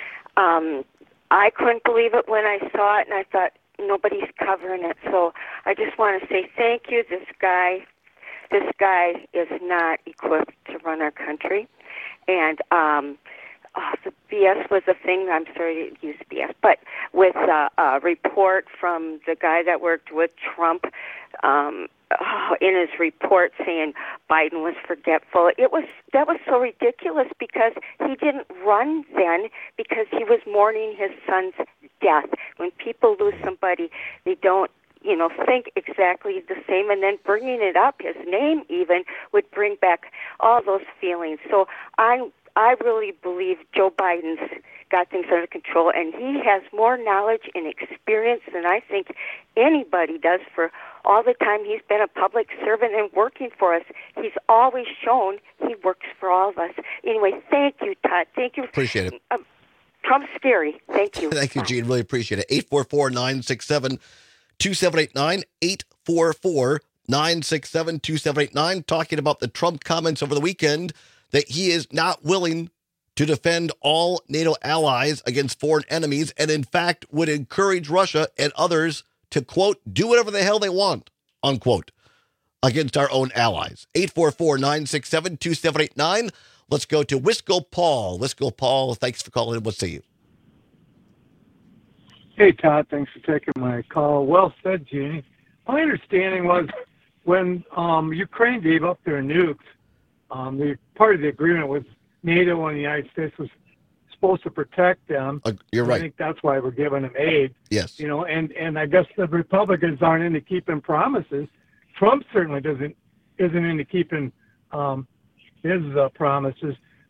I couldn't believe it when I saw it, and I thought nobody's covering it. So I just want to say thank you. This guy is not equipped to run our country. And the BS was a thing. I'm sorry to use BS, but with a report from the guy that worked with Trump in his report saying Biden was forgetful. That was so ridiculous, because he didn't run then because he was mourning his son's death. When people lose somebody, they don't think exactly the same, and then bringing it up, his name even, would bring back all those feelings. So I really believe Joe Biden's got things under control, and he has more knowledge and experience than I think anybody does for all the time he's been a public servant and working for us. He's always shown he works for all of us. Anyway, thank you, Todd. Thank you. Appreciate it. Trump's scary. Thank you. Thank you, Gene. Really appreciate it. 844-967-2789. 844-967-2789. Talking about the Trump comments over the weekend that he is not willing to defend all NATO allies against foreign enemies, and in fact would encourage Russia and others to, quote, do whatever the hell they want, unquote, against our own allies. 844-967-2789. Let's go to Wisco Paul. Wisco Paul, thanks for calling in. What say you? Hey, Todd, thanks for taking my call. Well said, Jeannie. My understanding was when Ukraine gave up their nukes, the part of the agreement with NATO and the United States was supposed to protect them. You're right. I think that's why we're giving them aid. Yes. And I guess the Republicans aren't into keeping promises. Trump certainly isn't into keeping his promises.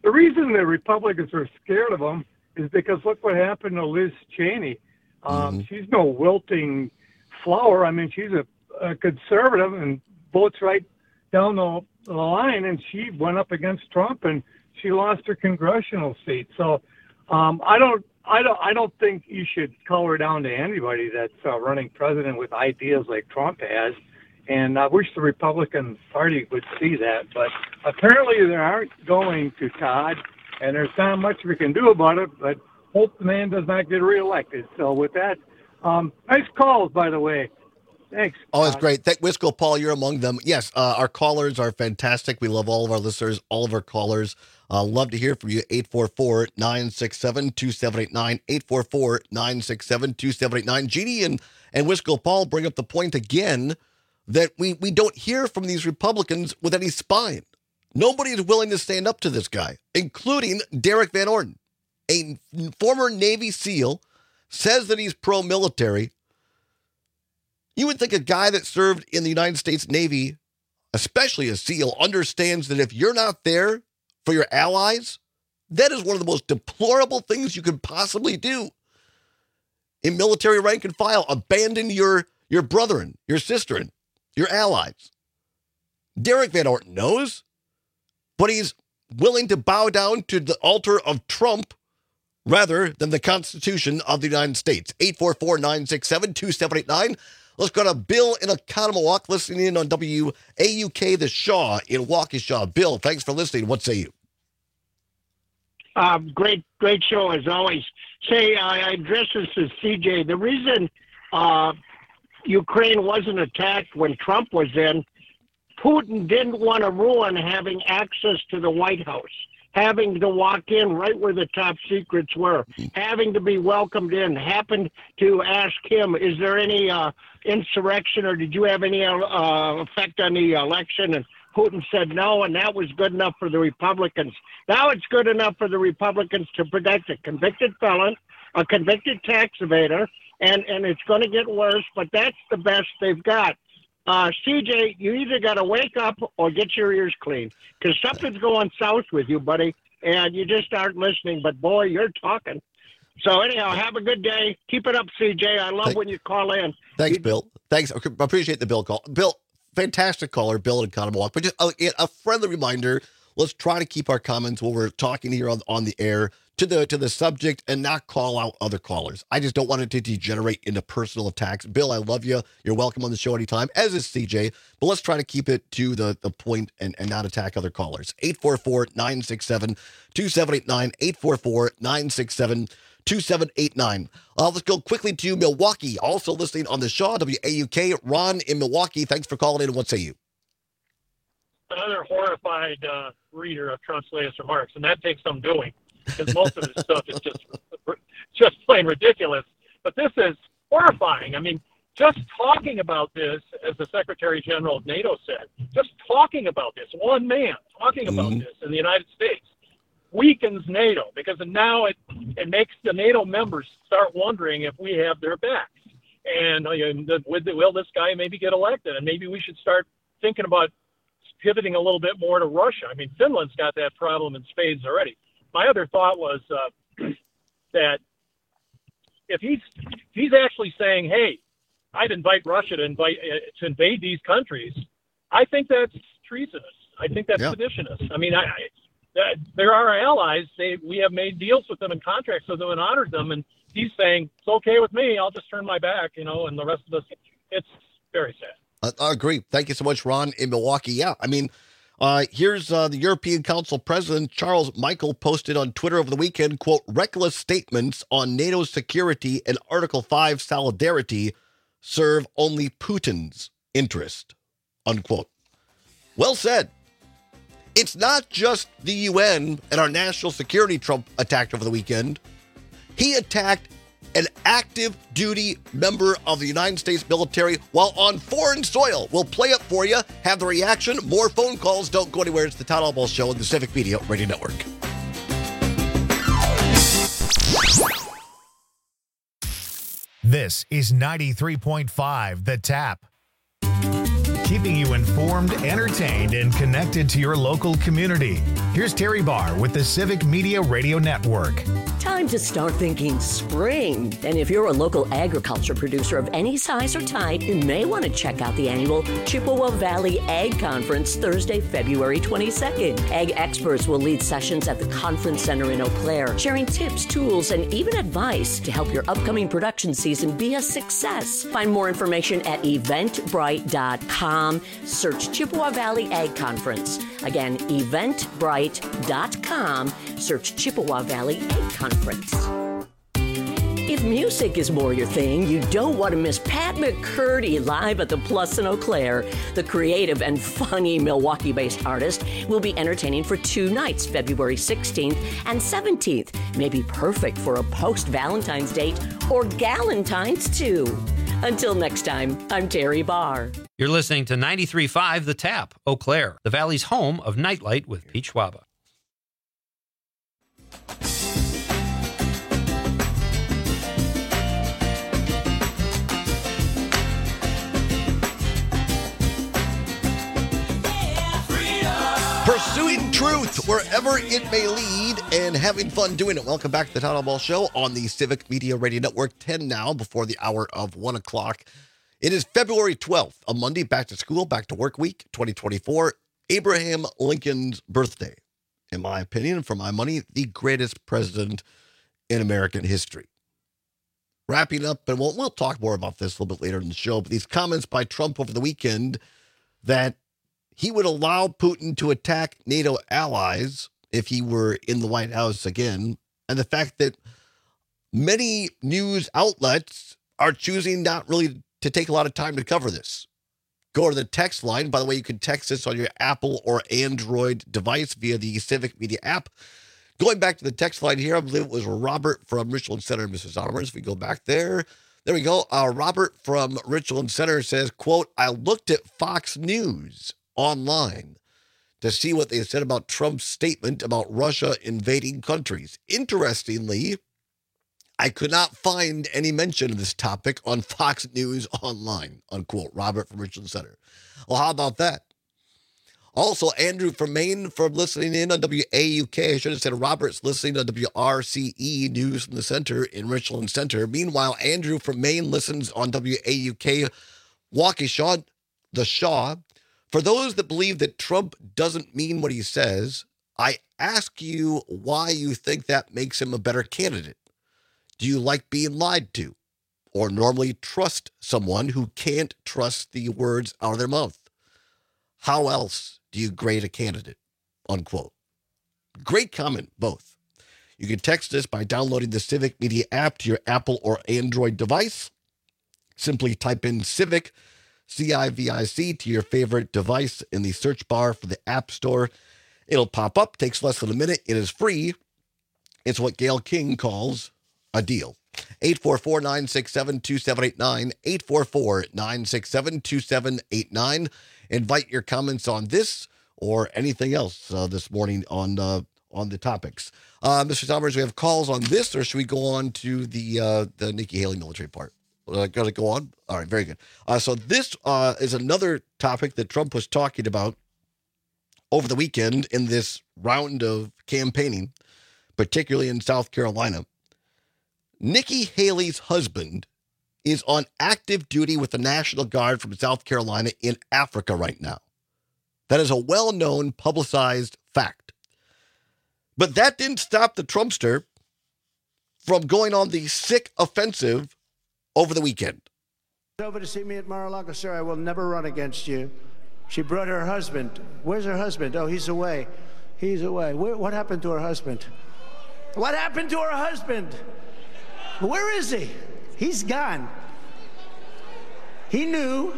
the reason the Republicans are scared of him is because look what happened to Liz Cheney. She's no wilting flower. I mean, she's a conservative and votes right down the line, and she went up against Trump and she lost her congressional seat. So I don't think you should color down to anybody that's running president with ideas like Trump has. And I wish the Republican Party would see that, but apparently they aren't going to, Todd, and there's not much we can do about it, but hope the man does not get reelected. So with that, nice calls, by the way. Thanks. Oh, it's great. Wisco, Paul, you're among them. Yes, our callers are fantastic. We love all of our listeners, all of our callers. Love to hear from you. 844-967-2789, 844-967-2789. Jeannie and Wisco Paul bring up the point again that we don't hear from these Republicans with any spine. Nobody is willing to stand up to this guy, including Derek Van Orden, a former Navy SEAL, says that he's pro-military. You would think a guy that served in the United States Navy, especially a SEAL, understands that if you're not there for your allies, that is one of the most deplorable things you could possibly do in military rank and file. Abandon your brethren, your sisterin, your allies. Derek Van Orden knows, but he's willing to bow down to the altar of Trump rather than the Constitution of the United States. 844-967-2789. Let's go to Bill in Oconomowoc, listening in on WAUK, the Shaw in Waukesha. Bill, thanks for listening. What say you? Great show as always. Say, I address this to CJ. The reason Ukraine wasn't attacked when Trump was in, Putin didn't want to ruin having access to the White House, having to walk in right where the top secrets were, having to be welcomed in, happened to ask him, is there any insurrection or did you have any effect on the election? And Putin said no, and that was good enough for the Republicans. Now it's good enough for the Republicans to protect a convicted felon, a convicted tax evader, and it's going to get worse, but that's the best they've got. CJ, you either got to wake up or get your ears clean, because something's going south with you, buddy, and you just aren't listening, but boy, you're talking. So anyhow, have a good day. Keep it up, CJ. I love when you call in. Thanks, Bill. Thanks. I appreciate the Bill call. Bill, fantastic caller, Bill in Oconomowoc. But just a friendly reminder, let's try to keep our comments when we're talking here on the air to the subject and not call out other callers. I just don't want it to degenerate into personal attacks. Bill, I love you. You're welcome on the show anytime, as is CJ. But let's try to keep it to the point and not attack other callers. 844-967-2789, 844-967-2789. Let's go quickly to Milwaukee. Also listening on the Shaw, WAUK. Ron in Milwaukee, thanks for calling in. What say you? Another horrified reader of Trump's latest remarks, and that takes some doing, because most of his stuff is just plain ridiculous. But this is horrifying. I mean, just talking about this, as the Secretary General of NATO said, just talking about this, one man talking about this in the United States, weakens NATO, because now it makes the NATO members start wondering if we have their backs. And will this guy maybe get elected? And maybe we should start thinking about pivoting a little bit more to Russia. I mean, Finland's got that problem in spades already. My other thought was that if he's actually saying, "Hey, I'd invite Russia to invade these countries," I think that's treasonous. I think that's seditionous. I mean, they're our allies. We have made deals with them and contracts with them and honored them, and he's saying it's okay with me. I'll just turn my back, and the rest of us. It's very sad. I agree. Thank you so much, Ron in Milwaukee. Yeah, I mean, here's the European Council President Charles Michel posted on Twitter over the weekend, quote, reckless statements on NATO's security and Article 5 solidarity serve only Putin's interest, unquote. Well said. It's not just the UN and our national security Trump attacked over the weekend. He attacked an active duty member of the United States military while on foreign soil. We'll play it for you. Have the reaction. More phone calls. Don't go anywhere. It's the Todd Albaugh Show on the Civic Media Radio Network. This is 93.5 The Tap. keeping you informed, entertained, and connected to your local community. Here's Terry Barr with the Civic Media Radio Network. Time to start thinking spring. And if you're a local agriculture producer of any size or type, you may want to check out the annual Chippewa Valley Ag Conference Thursday, February 22nd. Ag experts will lead sessions at the Conference Center in Eau Claire, sharing tips, tools, and even advice to help your upcoming production season be a success. Find more information at eventbrite.com. Search Chippewa Valley Ag Conference. Again, eventbrite.com. Search Chippewa Valley Ag Conference. If music is more your thing, you don't want to miss Pat McCurdy live at the Plus in Eau Claire. The creative and funny Milwaukee-based artist will be entertaining for 2 nights, February 16th and 17th. May be perfect for a post-Valentine's date or Galentine's too. Until next time, I'm Terry Barr. You're listening to 93.5 The Tap, Eau Claire, the Valley's home of Nightlight with Pete Schwaba. Pursuing truth wherever it may lead and having fun doing it. Welcome back to the Town Hall Show on the Civic Media Radio Network, 10 now before the hour of 1 o'clock. It is February 12th, a Monday, back to school, back to work week, 2024, Abraham Lincoln's birthday. In my opinion, for my money, the greatest president in American history. Wrapping up, and we'll talk more about this a little bit later in the show, but these comments by Trump over the weekend that he would allow Putin to attack NATO allies if he were in the White House again, and the fact that many news outlets are choosing not really to take a lot of time to cover this. Go to the text line. By the way, you can text this on your Apple or Android device via the Civic Media app. Going back to the text line here, I believe it was Robert from Richland Center, Mrs. Honors. If we go back there we go. Robert from Richland Center says, quote, I looked at Fox News online to see what they said about Trump's statement about Russia invading countries. Interestingly, I could not find any mention of this topic on Fox News online, unquote. Robert from Richland Center. Well, how about that? Also, Andrew from Maine from listening in on WAUK. I should have said Robert's listening on WRCE News from the Center in Richland Center. Meanwhile, Andrew from Maine listens on WAUK Waukesha, the Shaw. For those that believe that Trump doesn't mean what he says, I ask you why you think that makes him a better candidate. Do you like being lied to, or normally trust someone who can't trust the words out of their mouth? How else do you grade a candidate? Unquote. Great comment, both. You can text us by downloading the Civic Media app to your Apple or Android device. Simply type in Civic, CIVIC, to your favorite device in the search bar for the App Store. It'll pop up. Takes less than a minute. It is free. It's what Gail King calls a deal. 844-967-2789, 844-967-2789. Invite your comments on this or anything else this morning on the topics. Mr. Summers, we have calls on this, or should we go on to the Nikki Haley military part? Got to go on? All right, very good. So this is another topic that Trump was talking about over the weekend in this round of campaigning, particularly in South Carolina. Nikki Haley's husband is on active duty with the National Guard from South Carolina in Africa right now. That is a well-known, publicized fact. But that didn't stop the Trumpster from going on the sick offensive over the weekend. Over to see me at Mar-a-Lago, sir. I will never run against you. She brought her husband. Where's her husband? Oh, he's away. He's away. What happened to her husband? What happened to her husband? Where is he? He's gone. He knew.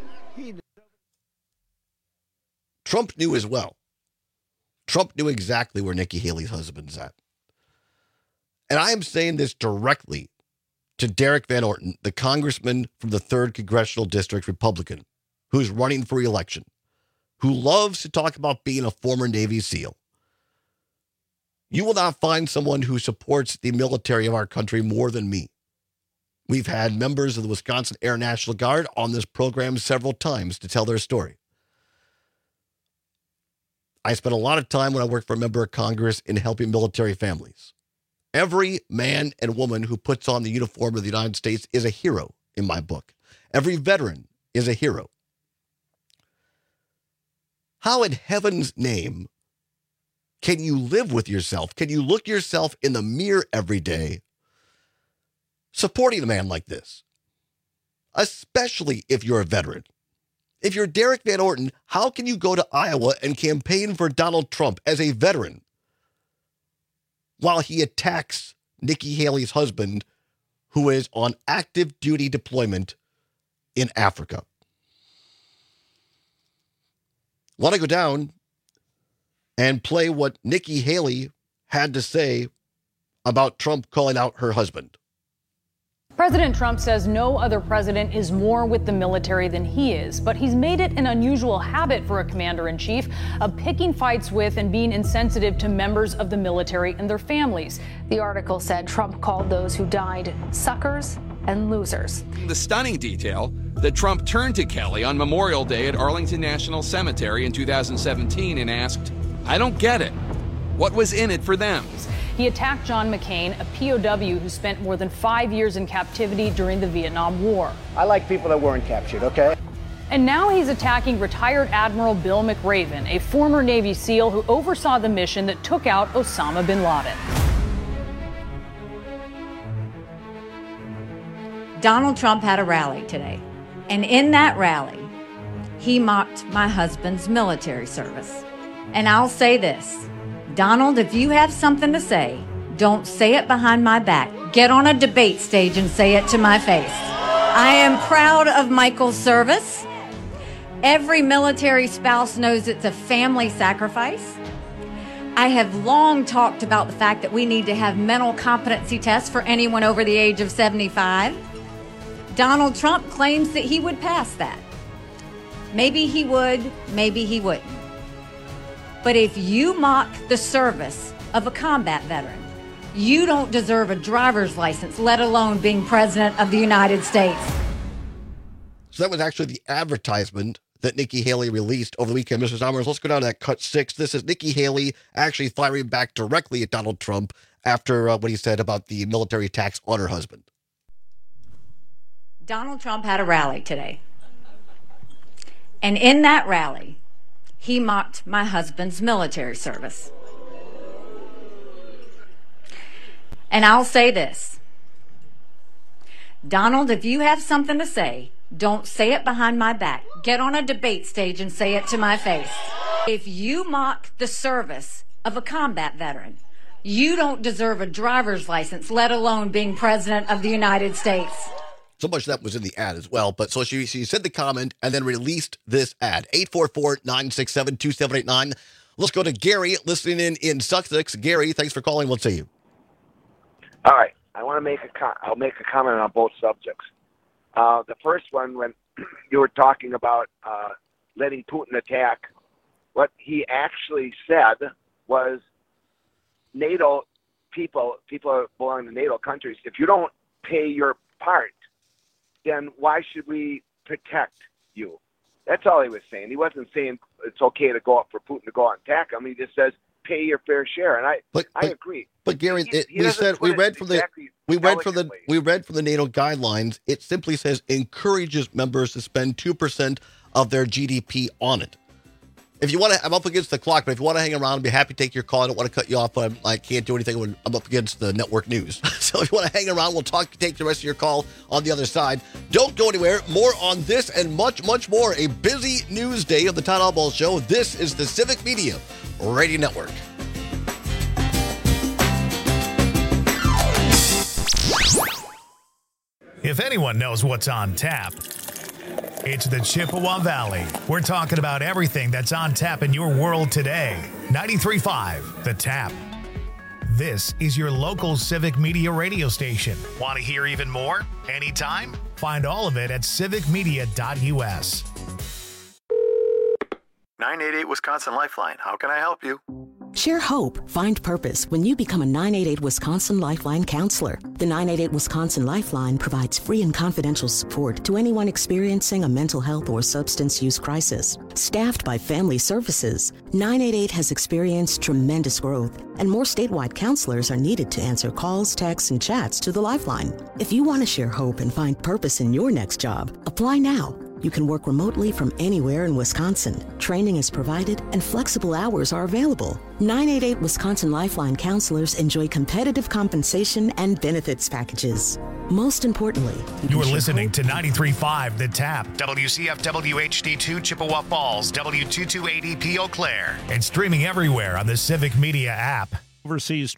Trump knew as well. Trump knew exactly where Nikki Haley's husband's at. And I am saying this directly to Derek Van Orton, the congressman from the 3rd Congressional District, Republican, who's running for re-election, who loves to talk about being a former Navy SEAL. You will not find someone who supports the military of our country more than me. We've had members of the Wisconsin Air National Guard on this program several times to tell their story. I spent a lot of time when I worked for a member of Congress in helping military families. Every man and woman who puts on the uniform of the United States is a hero in my book. Every veteran is a hero. How in heaven's name can you live with yourself? Can you look yourself in the mirror every day supporting a man like this? Especially if you're a veteran. If you're Derek Van Orton, how can you go to Iowa and campaign for Donald Trump as a veteran while he attacks Nikki Haley's husband, who is on active duty deployment in Africa? Want to go down and play what Nikki Haley had to say about Trump calling out her husband. President Trump says no other president is more with the military than he is, but he's made it an unusual habit for a commander-in-chief of picking fights with and being insensitive to members of the military and their families. The article said Trump called those who died suckers and losers. The stunning detail that Trump turned to Kelly on Memorial Day at Arlington National Cemetery in 2017 and asked, "I don't get it. What was in it for them?" He attacked John McCain, a POW who spent more than 5 years in captivity during the Vietnam War. I like people that weren't captured, okay? And now he's attacking retired Admiral Bill McRaven, a former Navy SEAL who oversaw the mission that took out Osama bin Laden. Donald Trump had a rally today, and in that rally, he mocked my husband's military service. And I'll say this, Donald, if you have something to say, don't say it behind my back. Get on a debate stage and say it to my face. I am proud of Michael's service. Every military spouse knows it's a family sacrifice. I have long talked about the fact that we need to have mental competency tests for anyone over the age of 75. Donald Trump claims that he would pass that. Maybe he would, maybe he wouldn't. But if you mock the service of a combat veteran, you don't deserve a driver's license, let alone being president of the United States. So that was actually the advertisement that Nikki Haley released over the weekend. Mr. Zommers, let's go down to that cut 6. This is Nikki Haley actually firing back directly at Donald Trump after what he said about the military attacks on her husband. Donald Trump had a rally today. And in that rally, he mocked my husband's military service. And I'll say this, Donald, if you have something to say, don't say it behind my back. Get on a debate stage and say it to my face. If you mock the service of a combat veteran, you don't deserve a driver's license, let alone being president of the United States. So much of that was in the ad as well. But so she said the comment and then released this ad. 844-967-2789. Let's go to Gary listening in Sussex. Gary, thanks for calling. We'll see you. All right. I want to make I'll make a comment on both subjects. The first one, when you were talking about letting Putin attack, what he actually said was NATO people belonging to NATO countries, if you don't pay your part, then why should we protect you? That's all he was saying. He wasn't saying it's okay to go up for Putin to go out and attack him. He just says pay your fair share, and I agree. But Gary, we read from the NATO guidelines. It simply says encourages members to spend 2% of their GDP on it. If you want to, I'm up against the clock, but if you want to hang around, I'd be happy to take your call. I don't want to cut you off, but I can't do anything when I'm up against the network news. So if you want to hang around, we'll take the rest of your call on the other side. Don't go anywhere. More on this and much, much more. A busy news day of the Todd Albaugh Show. This is the Civic Media Radio Network. If anyone knows what's on tap, it's the Chippewa Valley. We're talking about everything that's on tap in your world today. 93.5 The Tap. This is your local Civic Media radio station. Want to hear even more? Anytime? Find all of it at civicmedia.us. 988 Wisconsin Lifeline. How can I help you? Share hope, find purpose when you become a 988 Wisconsin Lifeline counselor. The 988 Wisconsin Lifeline provides free and confidential support to anyone experiencing a mental health or substance use crisis. Staffed by Family Services, 988 has experienced tremendous growth, and more statewide counselors are needed to answer calls, texts, and chats to the Lifeline. If you want to share hope and find purpose in your next job, apply now. You can work remotely from anywhere in Wisconsin. Training is provided and flexible hours are available. 988 Wisconsin Lifeline counselors enjoy competitive compensation and benefits packages. Most importantly, you are listening to 93.5 The Tap, WCFW HD2 Chippewa Falls, W228EP Eau Claire, and streaming everywhere on the Civic Media app. Overseas